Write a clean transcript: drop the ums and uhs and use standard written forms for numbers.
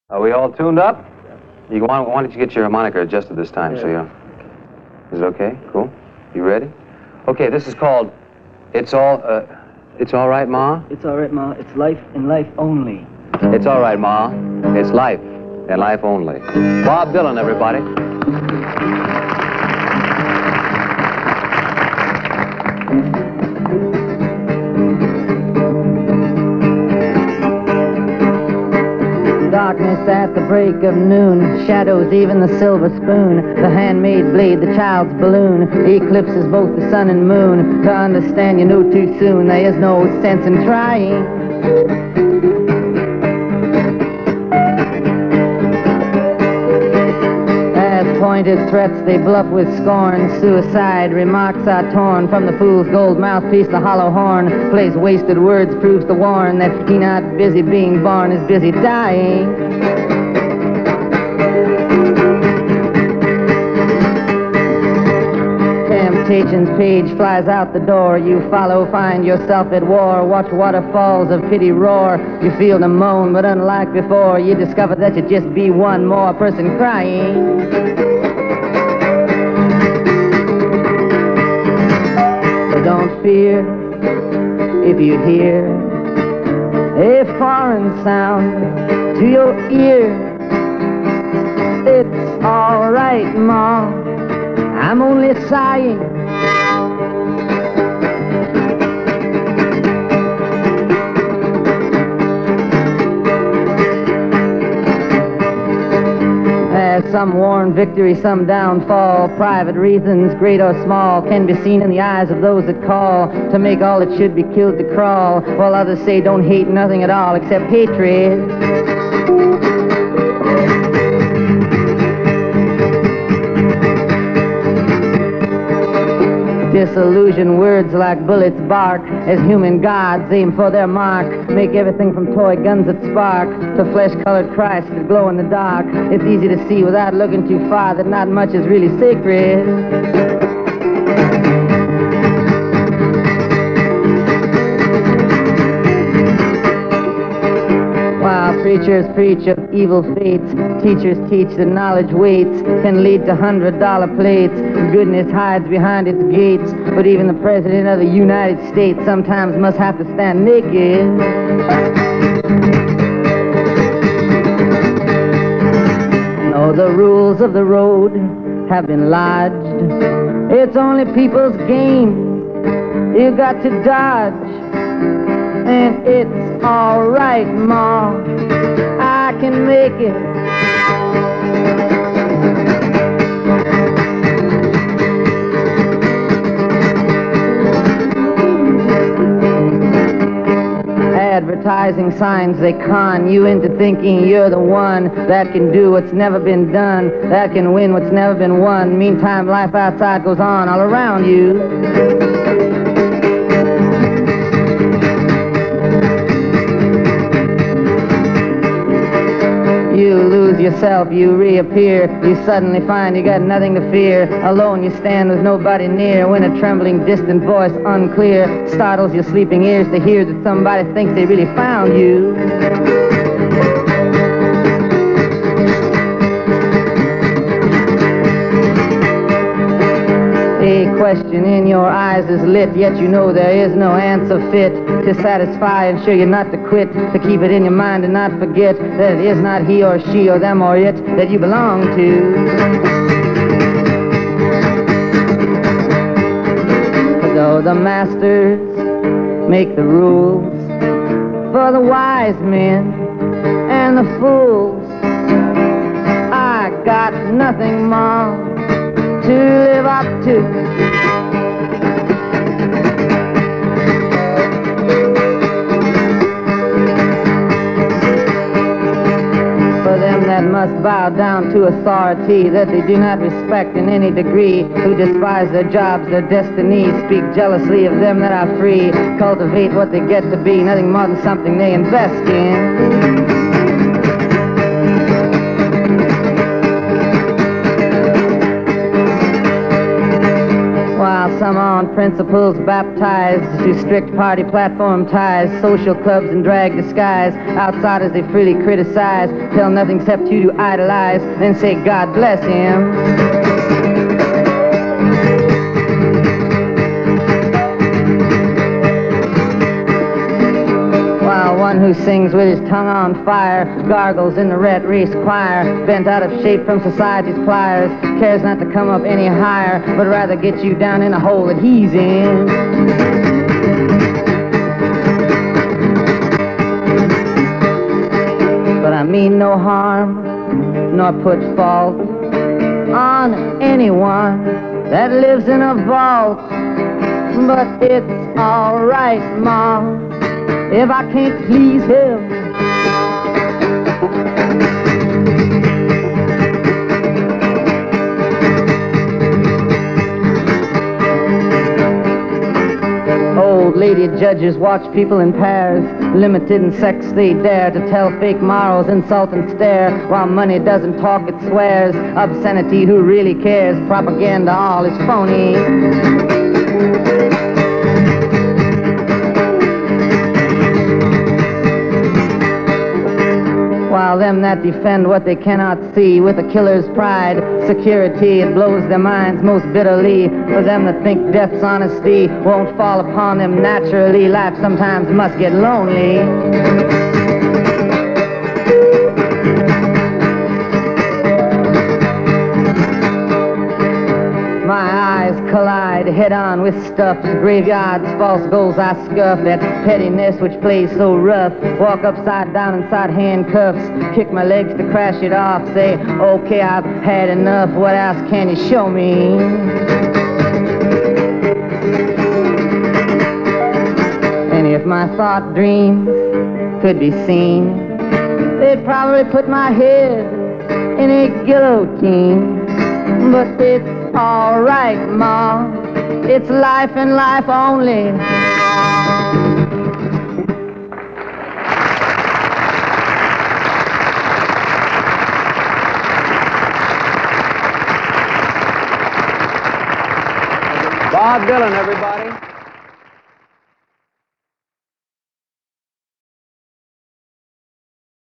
Are we all tuned up? Why don't you get your harmonica adjusted this time, yeah. So you... Is it okay? Cool. You ready? Okay, this is called It's All Right, Ma? It's all right, Ma. It's life and life only. It's all right, Ma. It's life and life only. Bob Dylan, everybody. Darkness at the break of noon, shadows even the silver spoon, the handmade blade, the child's balloon, eclipses both the sun and moon. To understand you know too soon, there is no sense in trying. As pointed threats they bluff with scorn, suicide remarks are torn from the fool's gold mouthpiece. The hollow horn plays wasted words, proves to warn that he not busy being born is busy dying. Temptation's page flies out the door. You follow, find yourself at war. Watch waterfalls of pity roar. You feel the moan, but unlike before, you discover that you just be one more person crying. So don't fear if you hear a foreign sound to your ear. It's all right, Ma. I'm only sighing. As some warn victory, some downfall, private reasons, great or small, can be seen in the eyes of those that call to make all that should be killed to crawl, while others say don't hate nothing at all except hatred. Disillusioned words like bullets bark as human gods aim for their mark. Make everything from toy guns that spark to flesh-colored Christ that glow in the dark. It's easy to see without looking too far that not much is really sacred. While preachers preach of evil fates, teachers teach that knowledge waits, can lead to $100 plates. Goodness hides behind its gates, but even the President of the United States sometimes must have to stand naked. No, the rules of the road have been lodged. It's only people's game you got to dodge. And it's all right, Ma, I can make it. Advertising signs, they con you into thinking you're the one that can do what's never been done, that can win what's never been won. Meantime, life outside goes on all around you. You lose yourself, you reappear. You suddenly find you got nothing to fear. Alone you stand with nobody near, when a trembling distant voice unclear startles your sleeping ears to hear that somebody thinks they really found you. A question in your eyes is lit, yet you know there is no answer fit to satisfy and show you not to quit, to keep it in your mind and not forget that it is not he or she or them or it that you belong to. For though the masters make the rules for the wise men and the fools, I got nothing more to live up to. For them that must bow down to authority that they do not respect in any degree, who despise their jobs, their destinies, speak jealously of them that are free, cultivate what they get to be, nothing more than something they invest in. Some on principles baptized to strict party platform ties, social clubs in drag disguise, outsiders they freely criticize, tell nothing except you to idolize, then say God bless him. One who sings with his tongue on fire, gargles in the red race choir, bent out of shape from society's pliers, cares not to come up any higher, but rather get you down in a hole that he's in. But I mean no harm, nor put fault on anyone that lives in a vault. But it's alright, Ma, if I can't please him. Old lady judges watch people in pairs, limited in sex they dare to tell fake morals, insult and stare, while money doesn't talk, it swears. Obscenity, who really cares? Propaganda, all is phony. While them that defend what they cannot see with a killer's pride, security, it blows their minds most bitterly. For them that think death's honesty won't fall upon them naturally, life sometimes must get lonely. My eyes collide head-on with stuffs, graveyards, false goals I scuff at, pettiness which plays so rough, walk upside down inside handcuffs, kick my legs to crash it off, say, okay, I've had enough, what else can you show me? And if my thought dreams could be seen, they'd probably put my head in a guillotine. But it's alright, Ma, it's life and life only. Bob Dylan, everybody.